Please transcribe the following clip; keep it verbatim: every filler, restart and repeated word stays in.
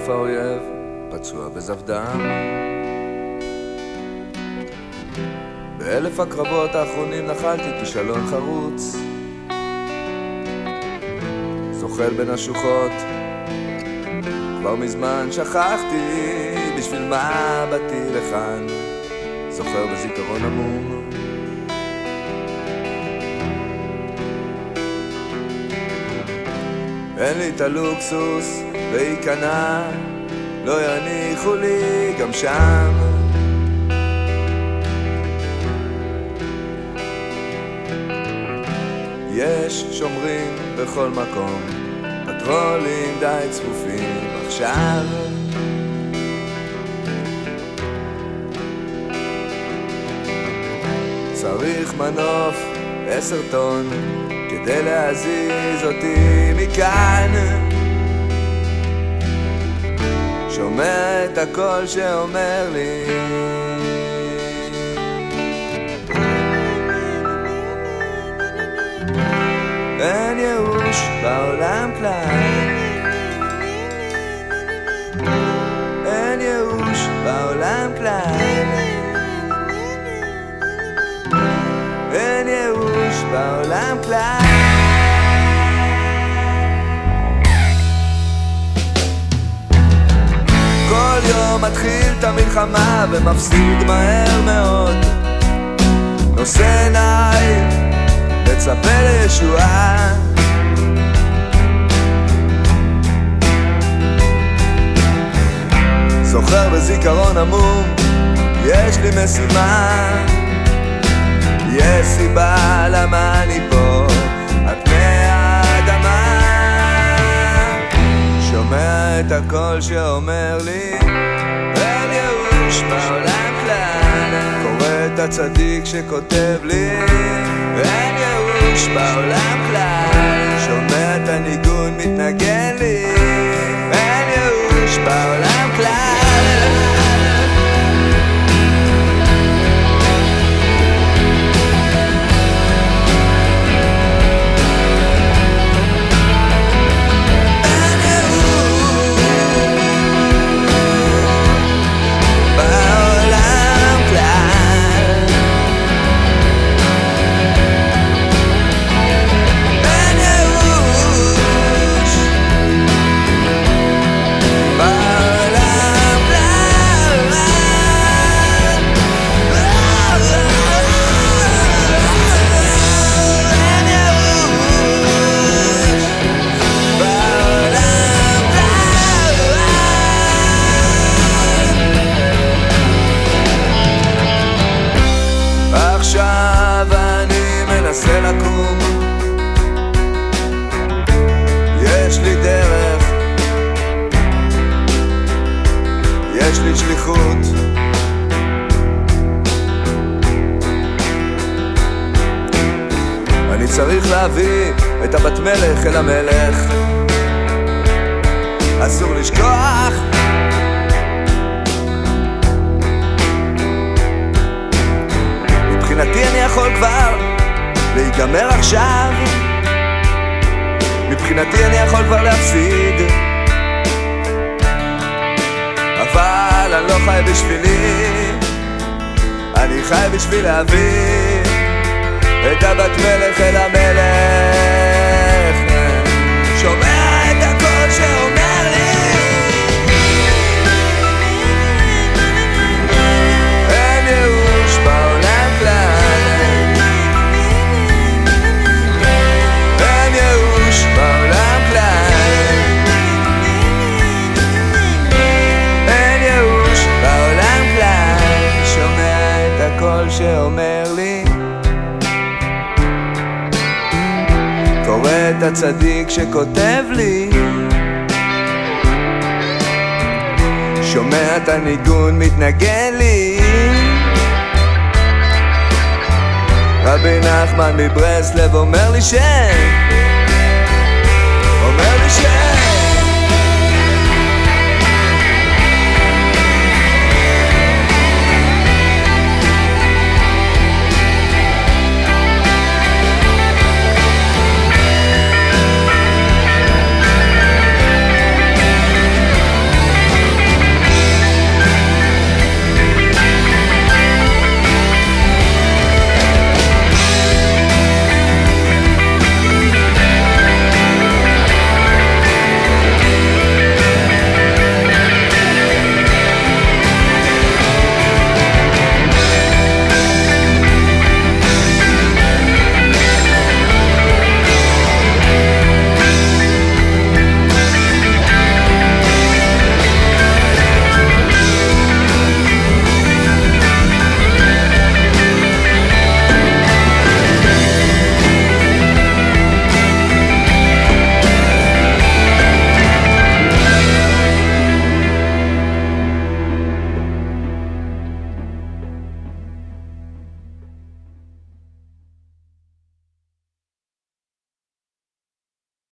אף האויב פצוע בזבדם. באלף הקרבות האחרונים נחלתי כישלון חרוץ, זוחל בין השוחות, כבר מזמן שכחתי בשביל מה באתי לכאן, זוכר בזיכרון עמום. אין לי את הלוקסוס להיכנע, לא יניחו לי גם שם. יש שומרים בכל מקום, פטרולים די צפופים עכשיו. צריך מנוף עשר טון כדי להזיז אותי מכאן. שומע את הקול שאומר לי אין ייאוש בעולם כלל, אין ייאוש בעולם כלל, אין ייאוש בעולם כלל. כל יום מתחיל את המלחמה ומפסיד מהר מאוד, נושא עיניים מצפה לישועה. זוכר בזיכרון עמום, יש לי משימה, יש סיבה למה אני פה על פני האדמה. שומע את הקול שאומר לי אין ייאוש בעולם כלל, קורא את הצדיק שכותב לי אין ייאוש בעולם כלל, שומע את הניגון מתנגן לי אין ייאוש בעולם כלל. עכשיו אני מנסה לקום, יש לי דרך, יש לי שליחות. אני צריך להביא את הבת מלך אל המלך, אסור לשכוח מבחינתי אני יכול כבר להיגמר עכשיו, מבחינתי אני יכול כבר להפסיד, אבל אני לא חי בשבילי, אני חי בשביל להביא את הבת מלך אל המלך. שומע את הקול שאומר לי אין ייאוש בעולם כלל, אין ייאוש בעולם כלל, אין ייאוש בעולם כלל. שומע את הקול שאומר לי, קורא את הצדיק שכותב לי, שומע את הניגון מתנגן לי. רבי נחמן מברסלב אומר לי ש... אומר לי ש...